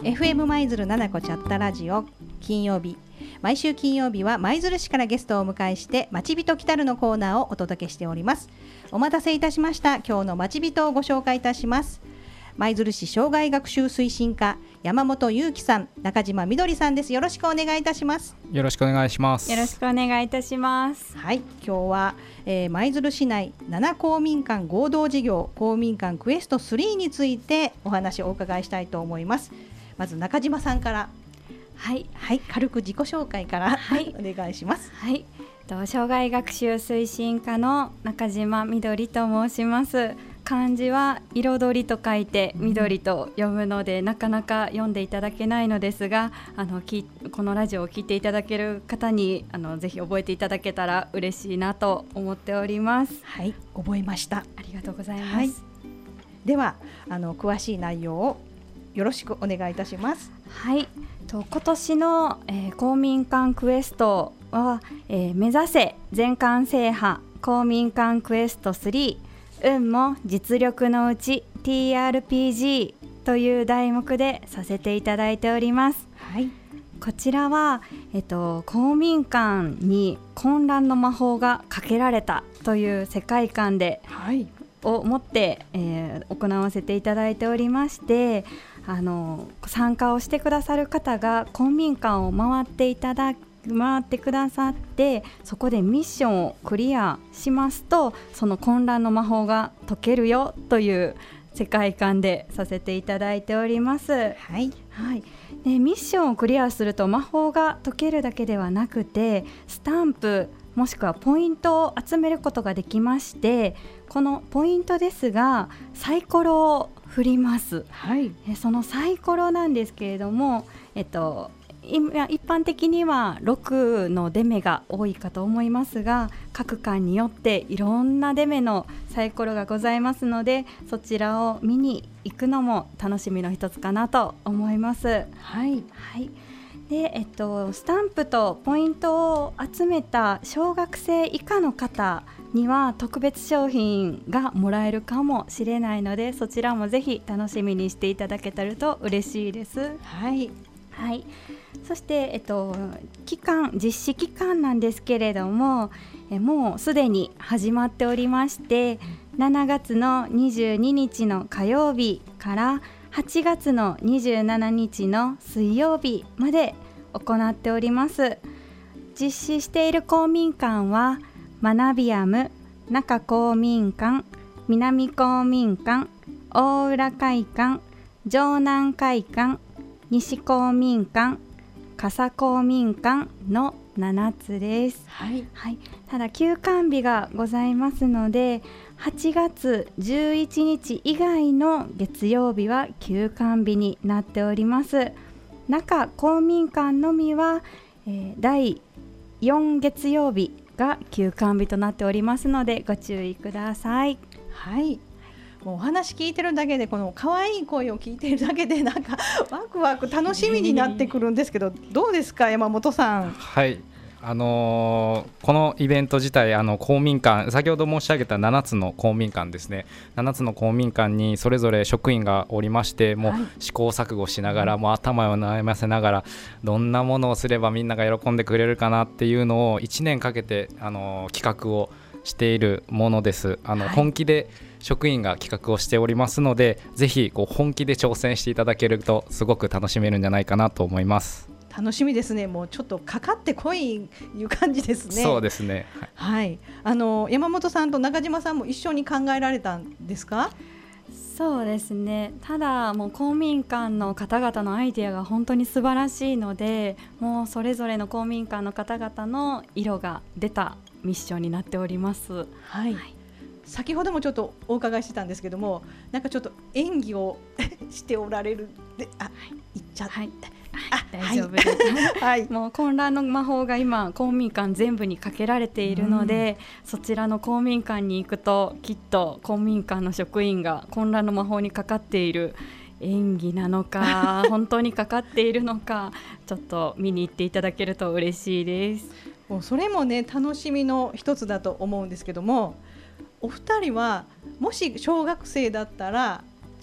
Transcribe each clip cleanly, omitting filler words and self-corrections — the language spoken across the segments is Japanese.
FM 舞鶴七子チャットラジオ金曜日、毎週金曜日は舞鶴市からゲストをお迎えしてまちびと来たるのコーナーをお届けしております。お待たせいたしました。今日のまちびとをご紹介いたします。舞鶴市障害学習推進課山本裕樹さん、中島みどりさんです。よろしくお願いいたします。 よろしくお願いします。 よろしくお願いいたします。 はい、今日は、舞鶴市内7公民館合同事業公民館クエスト3についてお話をお伺いしたいと思います。まず中島さんから、はい、軽く自己紹介から、お願いします。 はい、障害学習推進課の中島みどりと申します。漢字は彩りと書いて緑と読むので、なかなか読んでいただけないのですが、このラジオを聞いていただける方にぜひ覚えていただけたら嬉しいなと思っております。 はい、覚えました。 ありがとうございます。 では詳しい内容をよろしくお願いいたします。 はい、今年の、公民館クエストは、目指せ全館制覇公民館クエスト3運も実力のうち TRPG という題目でさせていただいております。 はい、 こちらは、公民館に混乱の魔法がかけられたという世界観で、を持って、行わせていただいておりまして、参加をしてくださる方が公民館を回ってくださって、そこでミッションをクリアしますとその混乱の魔法が解けるよという世界観でさせていただいております。でミッションをクリアすると魔法が解けるだけではなくて、スタンプもしくはポイントを集めることができまして、このポイントですがサイコロを振ります。そのサイコロなんですけれども、一般的には6の出目が多いかと思いますが、各館によっていろんな出目のサイコロがございますので、そちらを見に行くのも楽しみの一つかなと思います。でスタンプとポイントを集めた小学生以下の方には特別商品がもらえるかもしれないので、そちらもぜひ楽しみにしていただけたらと嬉しいです。そして、実施期間なんですけれども、もうすでに始まっておりまして、7月の22日の火曜日から8月の27日の水曜日まで行っております。実施している公民館は学びやむ中公民館、南公民館、大浦会館、城南会館、西公民館、笠公民館の7つです。ただ休館日がございますので、8月11日以外の月曜日は休館日になっております。中公民館のみは、第4月曜日が休館日となっておりますのでご注意ください。 もうお話聞いてるだけで、この可愛い声を聞いてるだけでなんかワクワク楽しみになってくるんですけど、どうですか山本さん。 このイベント自体公民館、先ほど申し上げた7つの公民館ですね、7つの公民館にそれぞれ職員がおりまして、もう試行錯誤しながら、もう頭を悩ませながら、どんなものをすればみんなが喜んでくれるかなっていうのを1年かけて企画をしているものです。本気で職員が企画をしておりますので、ぜひ本気で挑戦していただけるとすごく楽しめるんじゃないかなと思います。 楽しみですね。もうちょっとかかってこいいう感じですね。 そうですね。 山本さんと中島さんも一緒に考えられたんですか？ そうですね。ただもう公民館の方々のアイデアが本当に素晴らしいので、もうそれぞれの公民館の方々の色が出たミッションになっております。 先ほどもちょっとお伺いしてたんですけども、なんかちょっと演技をしておられるで、言っちゃって、 大丈夫です、もう混乱の魔法が今公民館全部にかけられているので、そちらの公民館に行くときっと公民館の職員が混乱の魔法にかかっている演技なのか本当にかかっているのか、ちょっと見に行っていただけると嬉しいです。 もうそれもね楽しみの一つだと思うんですけども、お二人はもし小学生だったら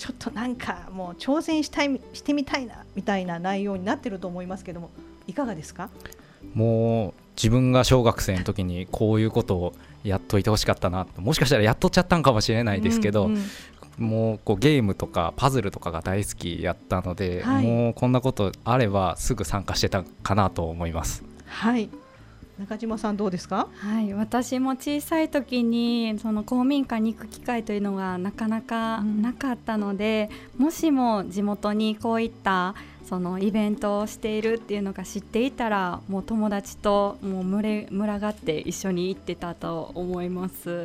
ちょっとなんかもう挑戦してみたいなみたいな内容になってると思いますけども、いかがですか？ もう自分が小学生の時にこういうことをやっといてほしかったな、もしかしたらやっとっちゃったんかもしれないですけど、もうこうゲームとかパズルとかが大好きやったので、もうこんなことあればすぐ参加してたかなと思います。 はい、中島さんどうですか？ はい、私も小さい時にその公民館に行く機会というのがなかなかなかったので、もしも地元にこういったそのイベントをしているっていうのが知っていたら、もう友達ともう群がって一緒に行ってたと思います。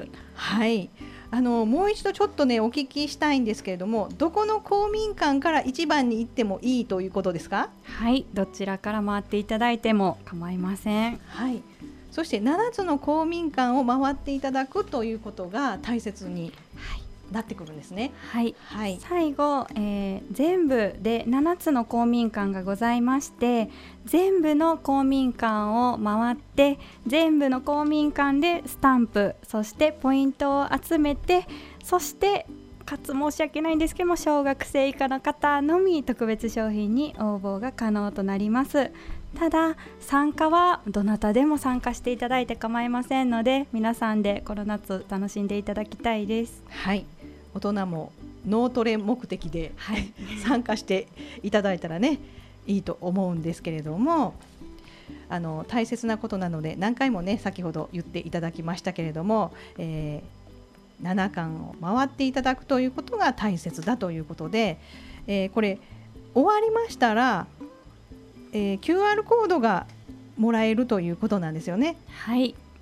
はい、もう一度ちょっとねお聞きしたいんですけれども、どこの公民館から一番に行ってもいいということですか？ はい、どちらから回っていただいても構いません。 はい、そして7つの公民館を回っていただくということが大切になってくるんですね。 はい、はい、最後、全部で7つの公民館がございまして、全部の公民館を回って全部の公民館でスタンプ、そしてポイントを集めて、そしてかつ申し訳ないんですけども、小学生以下の方のみ特別商品に応募が可能となります。ただ参加はどなたでも参加していただいて構いませんので、皆さんでこの夏楽しんでいただきたいです。 はい、大人も脳トレ目的で、参加していただいたらねいいと思うんですけれども、大切なことなので何回もね先ほど言っていただきましたけれども、7館を回っていただくということが大切だということで、これ終わりましたら、QR コードがもらえるということなんですよね。 はい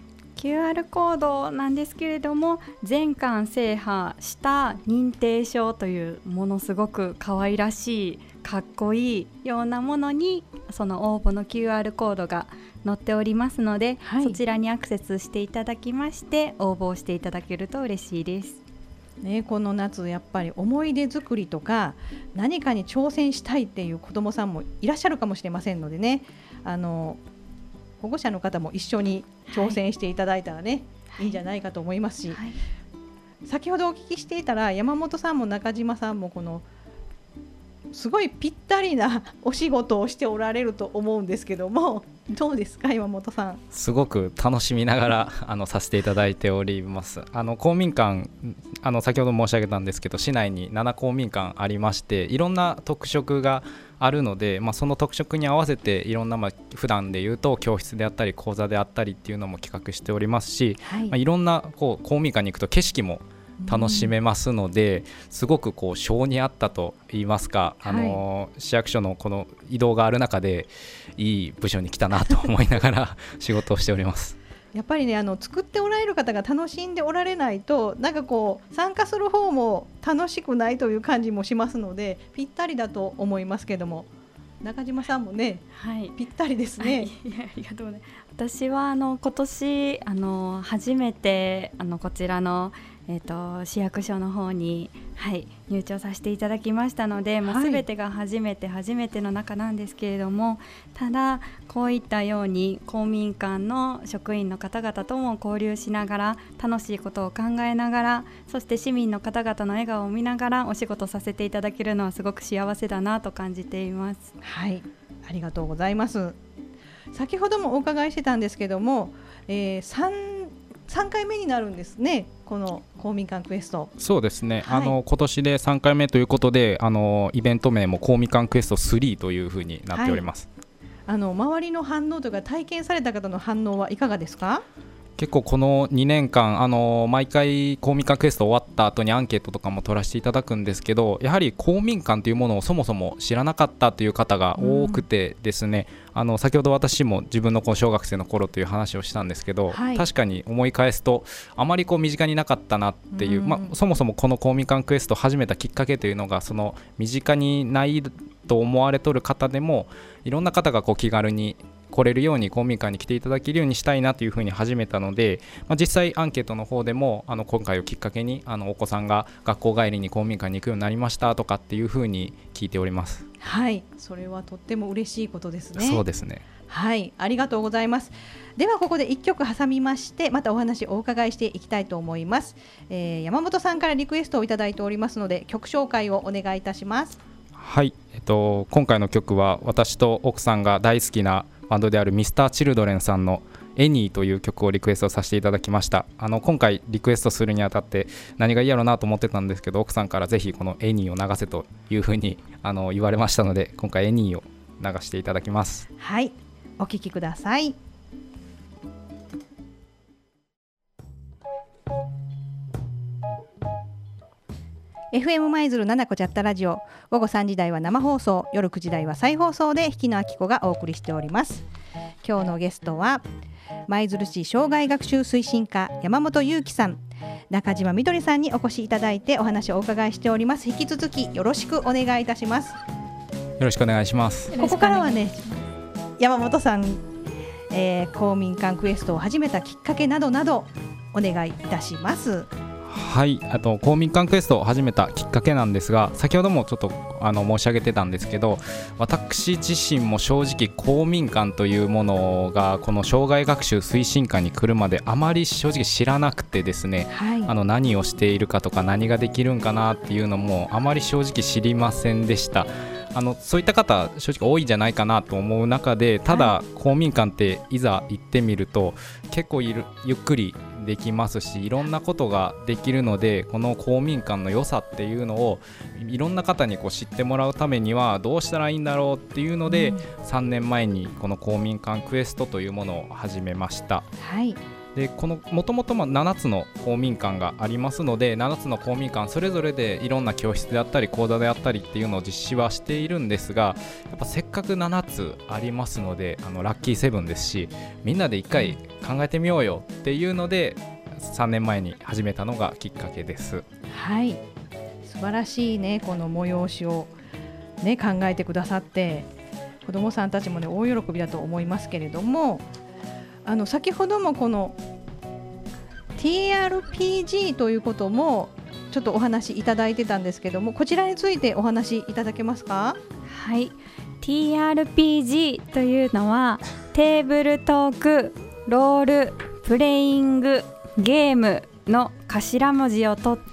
、QR コードなんですけれども、全館制覇した認定証というものすごく可愛らしいかっこいいようなものにその応募の QR コードが載っておりますので、そちらにアクセスしていただきまして応募していただけると嬉しいですね。この夏やっぱり思い出作りとか何かに挑戦したいっていう子どもさんもいらっしゃるかもしれませんのでね、保護者の方も一緒に挑戦していただいたらね、いいんじゃないかと思いますし、先ほどお聞きしていたら山本さんも中島さんもこのすごいぴったりなお仕事をしておられると思うんですけども、どうですか山本さん？ すごく楽しみながらさせていただいております。公民館先ほど申し上げたんですけど、市内に7公民館ありまして、いろんな特色があるので、その特色に合わせていろんな、普段でいうと教室であったり講座であったりっていうのも企画しておりますし、いろんな公民館に行くと景色も楽しめますので、すごく性に合ったと言いますか、市役所のこの移動がある中でいい部署に来たなと思いながら仕事をしております。 やっぱりね作っておられる方が楽しんでおられないと、なんか参加する方も楽しくないという感じもしますので、ぴったりだと思いますけども、中島さんもね、ぴったりですね。 ありがとうね。私は今年初めてこちらの市役所の方に、入庁させていただきましたので、もう全てが初めての中なんですけれども、ただこういったように公民館の職員の方々とも交流しながら、楽しいことを考えながら、そして市民の方々の笑顔を見ながらお仕事させていただけるのはすごく幸せだなと感じています。 はい、ありがとうございます。先ほどもお伺いしてたんですけども、3回目になるんですね、この公民館クエスト。 そうですね、今年で3回目ということで、イベント名も公民館クエスト3というふうになっております。 周りの反応というか体験された方の反応はいかがですか？ 結構この2年間毎回公民館クエスト終わった後にアンケートとかも取らせていただくんですけど、やはり公民館というものをそもそも知らなかったという方が多くてですね、先ほど私も自分の小学生の頃という話をしたんですけど、確かに思い返すとあまり身近になかったなっていう、そもそもこの公民館クエストを始めたきっかけというのが、その身近にないと思われとる方でもいろんな方が気軽に来れるように公民館に来ていただけるようにしたいなというふうに始めたので、実際アンケートの方でも今回をきっかけにお子さんが学校帰りに公民館に行くようになりましたとかっていうふうに聞いております。 はい、それはとっても嬉しいことですね。 そうですね。 はい、ありがとうございます。 ではここで1曲挟みましてまたお話をお伺いしていきたいと思います。山本さんからリクエストをいただいておりますので曲紹介をお願いいたします。 はい、今回の曲は私と奥さんが大好きなバンドである Mr.Children さんのエニーという曲をリクエストさせていただきました。今回リクエストするにあたって何がいいやろうなと思ってたんですけど、奥さんからぜひこのエニーを流せというふうに言われましたので、今回エニーを流していただきます。 はい、お聴きください。FM 舞鶴七子チャットラジオ、午後3時台は生放送、夜9時台は再放送で引きのあきこがお送りしております。今日のゲストは舞鶴市障害学習推進課山本裕樹さん、中島みどりさんにお越しいただいてお話をお伺いしております。引き続きよろしくお願いいたします。 よろしくお願いします。 ここからはね、山本さん、公民館クエストを始めたきっかけなどなどお願いいたします。 はい、公民館クエストを始めたきっかけなんですが、先ほどもちょっと申し上げてたんですけど、私自身も正直公民館というものがこの障害学習推進課に来るまであまり正直知らなくてですね、はい、何をしているかとか何ができるんかなっていうのもあまり正直知りませんでした。そういった方正直多いんじゃないかなと思う中で、ただ公民館っていざ行ってみると結構ゆっくりできますし、いろんなことができるので、この公民館の良さっていうのをいろんな方に知ってもらうためにはどうしたらいいんだろうっていうので、3年前にこの公民館クエストというものを始めました。はい、でもともと7つの公民館がありますので、7つの公民館それぞれでいろんな教室であったり講座であったりっていうのを実施はしているんですが、やっぱせっかく7つありますのでラッキーセブンですし、みんなで一回考えてみようよっていうので3年前に始めたのがきっかけです。 はい、素晴らしいね、この催しを、ね、考えてくださって、子どもさんたちも、ね、大喜びだと思いますけれども、先ほどもこの TRPG ということもちょっとお話いただいてたんですけども、こちらについてお話いただけますか？ はい、 TRPG というのはテーブルトークロールプレイングゲームの頭文字を取って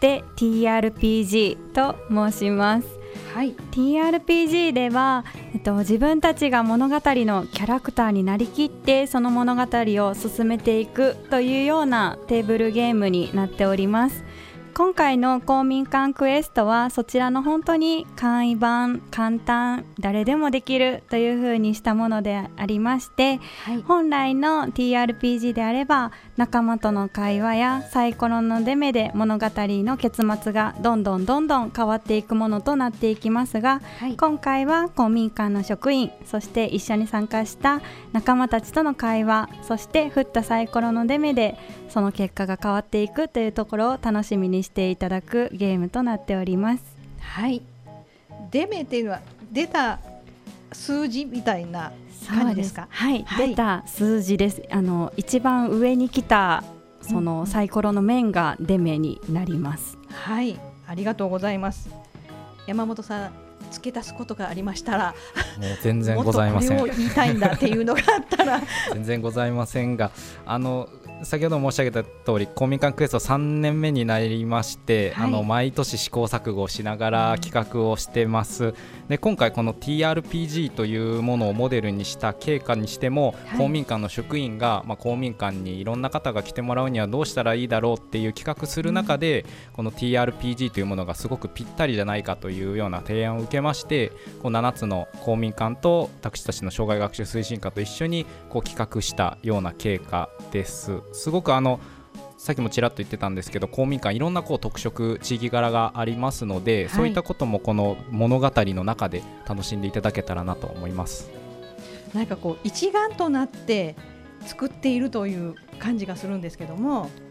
TRPG と申します。はい、TRPG では、自分たちが物語のキャラクターになりきってその物語を進めていくというようなテーブルゲームになっております。今回の公民館クエストはそちらの本当に簡易版、簡単、誰でもできるという風にしたものでありまして、はい、本来の TRPG であれば仲間との会話やサイコロの出目で物語の結末がどんどん変わっていくものとなっていきますが、はい、今回は公民館の職員、そして一緒に参加した仲間たちとの会話、そして振ったサイコロの出目でその結果が変わっていくというところを楽しみにしていただくゲームとなっております。 はい、出目っていうのは出た数字みたいな感じですか？ はい、はい、出た数字です。一番上に来たそのサイコロの面が出目になります。 はい、ありがとうございます。山本さん、付け足すことがありましたら、 もう全然ございません。 もっとこれを言いたいんだっていうのがあったら全然ございませんが、先ほど申し上げた通り公民館クエスト3年目になりまして、はい、毎年試行錯誤しながら企画をしてます。で今回この TRPG というものをモデルにした経過にしても、はい、公民館の職員が、公民館にいろんな方が来てもらうにはどうしたらいいだろうっていう企画する中で、この TRPG というものがすごくぴったりじゃないかというような提案を受けまして、こう7つの公民館と私たちの障害学習推進課と一緒にこう企画したような経過です。すごくさっきもちらっと言ってたんですけど、公民館いろんな特色地域柄がありますので、はい、そういったこともこの物語の中で楽しんでいただけたらなと思います。 なんか一丸となって作っているという感じがするんですけども。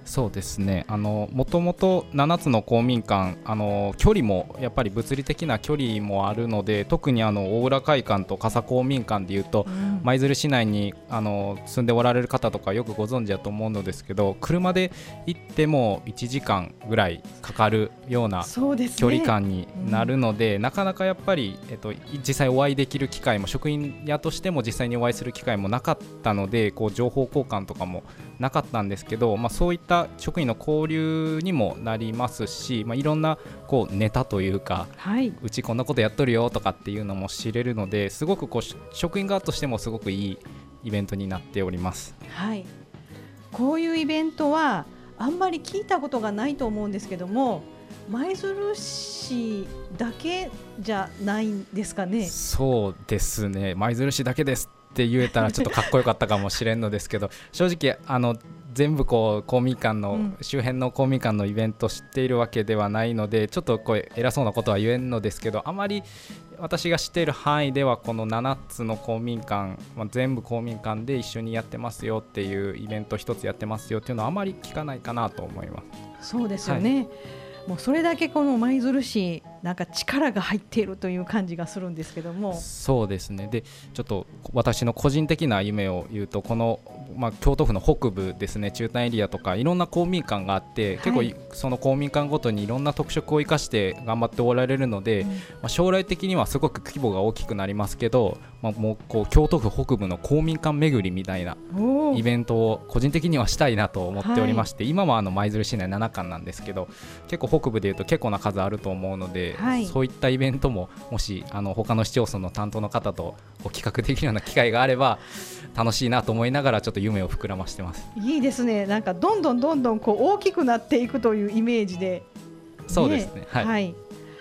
そうですね、もともと7つの公民館、距離もやっぱり物理的な距離もあるので、特に大浦会館と笠公民館でいうと、舞鶴市内に住んでおられる方とかよくご存知だと思うのですけど、車で行っても1時間ぐらいかかるような距離感になるので、なかなかやっぱり、実際お会いできる機会も、職員やとしても実際にお会いする機会もなかったので、こう情報交換とかもなかったんですけど、そういった職員の交流にもなりますし、いろんなこうネタというか、うちこんなことやっとるよとかっていうのも知れるので、すごくこう職員側としてもすごくいいイベントになっております。 はい、こういうイベントはあんまり聞いたことがないと思うんですけども、舞鶴市だけじゃないんですかね。 そうですね、舞鶴市だけですって言えたらちょっとかっこよかったかもしれんのですけど、正直全部こう公民館の、周辺の公民館のイベント知っているわけではないので、ちょっとこう偉そうなことは言えんのですけど、あまり私が知っている範囲ではこの7つの公民館、全部公民館で一緒にやってますよっていうイベント一つやってますよっていうのはあまり聞かないかなと思います。 そうですよね、もうそれだけこの舞鶴市なんか力が入っているという感じがするんですけども。 そうですね。でちょっと私の個人的な夢を言うと、この、京都府の北部ですね、中丹エリアとかいろんな公民館があって、結構その公民館ごとにいろんな特色を生かして頑張っておられるので、将来的にはすごく規模が大きくなりますけど、もうこう京都府北部の公民館巡りみたいなイベントを個人的にはしたいなと思っておりまして、今は舞鶴市内7館なんですけど、結構北部でいうと結構な数あると思うので、そういったイベントももし他の市町村の担当の方と企画できるような機会があれば楽しいなと思いながら、ちょっと夢を膨らましてます。 いいですね。なんかどんどんこう大きくなっていくというイメージで、 そうですね、はい、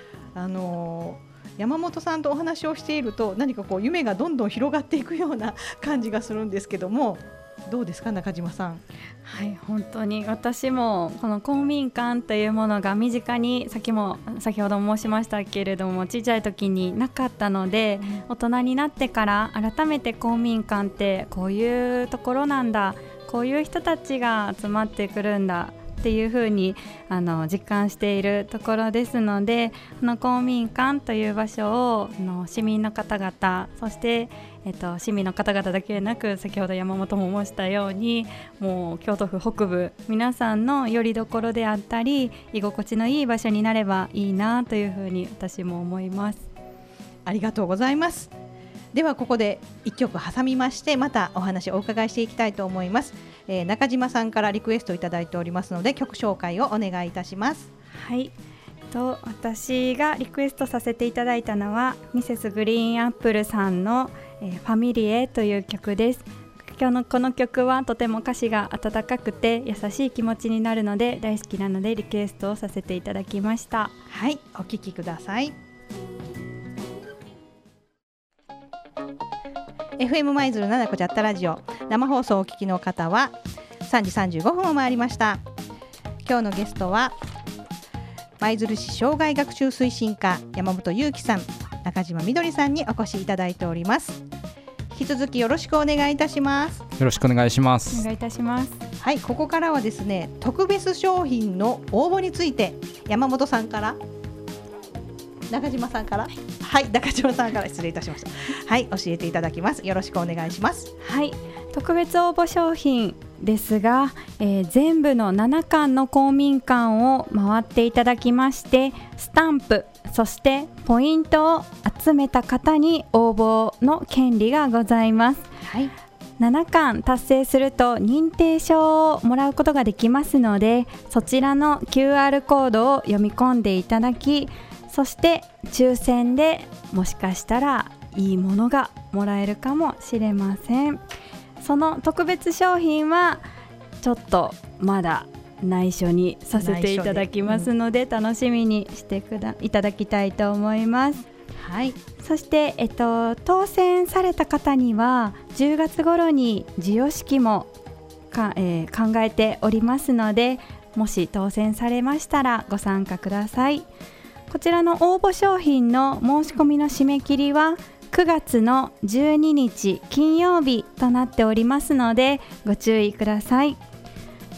山本さんとお話をしていると、何かこう夢がどんどん広がっていくような感じがするんですけども、どうですか中島さん。 はい、本当に私もこの公民館というものが身近に先ほど申しましたけれども、小さい時になかったので、大人になってから改めて公民館ってこういうところなんだ、こういう人たちが集まってくるんだっていうふうに実感しているところですので、この公民館という場所を市民の方々、そして、市民の方々だけでなく、先ほど山本も申したように、もう京都府北部皆さんの拠り所であったり、居心地のいい場所になればいいなというふうに私も思います。 ありがとうございます。ではここで1曲挟みまして、またお話をお伺いしていきたいと思います。中島さんからリクエストいただいておりますので、曲紹介をお願いいたします。 はい、私がリクエストさせていただいたのはミセスグリーンアップルさんの、ファミリエという曲です。今日のこの曲はとても歌詞が温かくて優しい気持ちになるので大好きなのでリクエストをさせていただきました。 はい、お聴きください。FM 舞鶴7個チャットラジオ生放送をお聞きの方は3時35分を回りました。今日のゲストは舞鶴市障害学習推進課山本裕樹さん、中島みどりさんにお越しいただいております。引き続きよろしくお願いいたします。 よろしくお願いします。 お願いいたします。 はい、ここからはですね、特別商品の応募について山本さんから中島さんから中島さんから失礼いたしました。はい、教えていただきます。よろしくお願いします。 はい、特別応募商品ですが、全部の7館の公民館を回っていただきまして、スタンプそしてポイントを集めた方に応募の権利がございます。 はい、 7館達成すると認定証をもらうことができますので、そちらの QR コードを読み込んでいただき、そして抽選でもしかしたらいいものがもらえるかもしれません。その特別商品はちょっとまだ内緒にさせていただきますので、楽しみにしていただきたいと思います。 はい、 そして、当選された方には10月頃に授与式も考えておりますので、もし当選されましたらご参加ください。こちらの応募商品の申し込みの締め切りは9月の12日金曜日となっておりますのでご注意ください。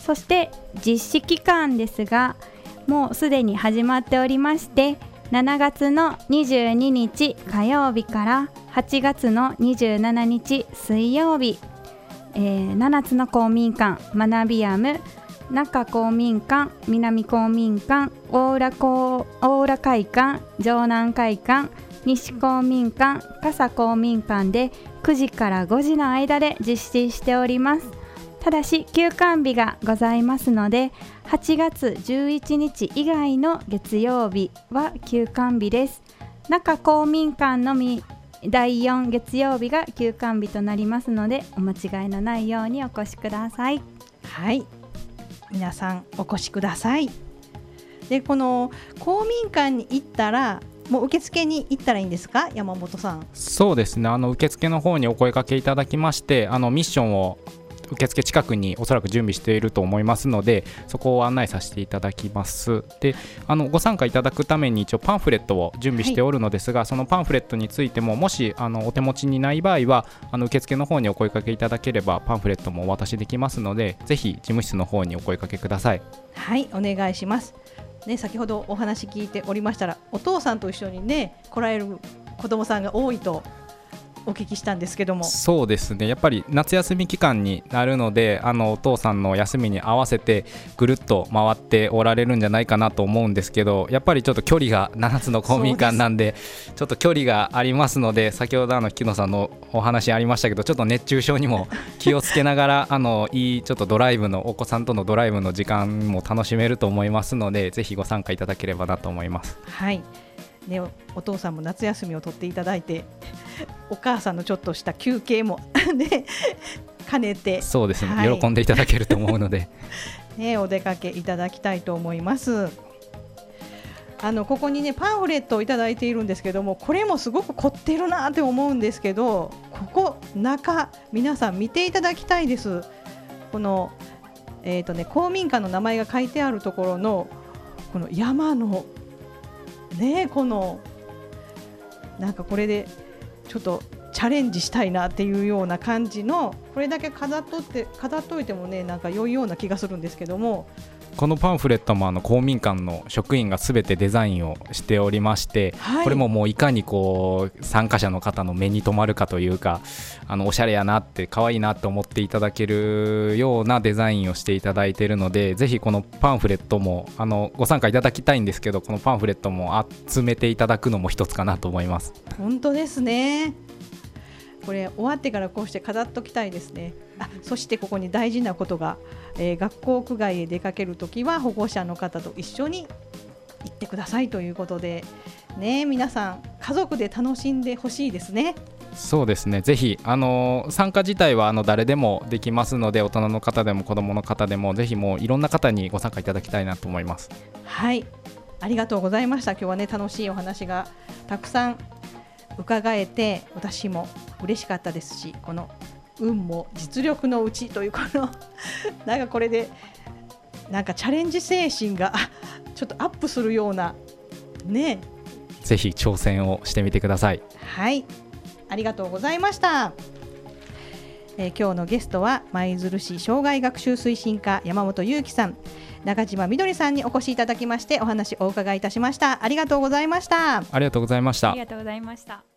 そして実施期間ですが、もうすでに始まっておりまして、7月の22日火曜日から8月の27日水曜日、7つの公民館、学びやむ、中公民館、南公民館、大浦会館、城南会館、西公民館、笠公民館で9時から5時の間で実施しております。ただし休館日がございますので、8月11日以外の月曜日は休館日です。中公民館のみ第4月曜日が休館日となりますので、お間違いのないようにお越しください。 はい、皆さんお越しください。で、この公民館に行ったらもう受付に行ったらいいんですか、山本さん。 そうですね、受付の方にお声掛けいただきまして、ミッションを受付近くにおそらく準備していると思いますので、そこを案内させていただきます。で、ご参加いただくために一応パンフレットを準備しておるのですが、そのパンフレットについてももしお手持ちにない場合は受付の方にお声掛けいただければパンフレットもお渡しできますので、ぜひ事務室の方にお声掛けください。 はい、お願いします。ね、先ほどお話聞いておりましたら、お父さんと一緒にね来られる子どもさんが多いとお聞きしたんですけども。 そうですね、やっぱり夏休み期間になるので、お父さんの休みに合わせてぐるっと回っておられるんじゃないかなと思うんですけど、やっぱりちょっと距離が7つの公民館なんでちょっと距離がありますので、先ほど木野さんのお話ありましたけど、ちょっと熱中症にも気をつけながらいいちょっとドライブのお子さんとのドライブの時間も楽しめると思いますので、ぜひご参加いただければなと思います。 はいね、お父さんも夏休みを取っていただいて、お母さんのちょっとした休憩も、ね、兼ねて、 そうですね、 はい、 喜んでいただけると思うので、 ね、お出かけいただきたいと思います。ここにねパンフレットをいただいているんですけども、これもすごく凝ってるなって思うんですけど、ここ中皆さん見ていただきたいです。この、公民館の名前が書いてあるところのこの山のね、このなんかこれでちょっとチャレンジしたいなっていうような感じの、これだけ飾っといてもねなんか良いような気がするんですけども、 このパンフレットも公民館の職員がすべてデザインをしておりまして、はい、これももういかにこう参加者の方の目に留まるかというか、おしゃれやなって可愛いなって思っていただけるようなデザインをしていただいているので、ぜひこのパンフレットもご参加いただきたいんですけど、このパンフレットも集めていただくのも一つかなと思います。 本当ですね、これ終わってからこうして飾っときたいですね。そしてここに大事なことが、学校屋外へ出かけるときは保護者の方と一緒に行ってくださいということで、ね、皆さん家族で楽しんでほしいですね。 そうですね、ぜひ参加自体は誰でもできますので、大人の方でも子どもの方でもぜひもういろんな方にご参加いただきたいなと思います。 はい、ありがとうございました。今日はね楽しいお話がたくさん伺えて、私も嬉しかったですし、この運も実力のうちというこのなんかこれでなんかチャレンジ精神がちょっとアップするようなね、 ぜひ挑戦をしてみてください。 はい、ありがとうございました。今日のゲストは舞鶴市障害学習推進課山本裕樹さん、中島みどりさんにお越しいただきましてお話をお伺いいたしました。ありがとうございました。 ありがとうございました。 ありがとうございました。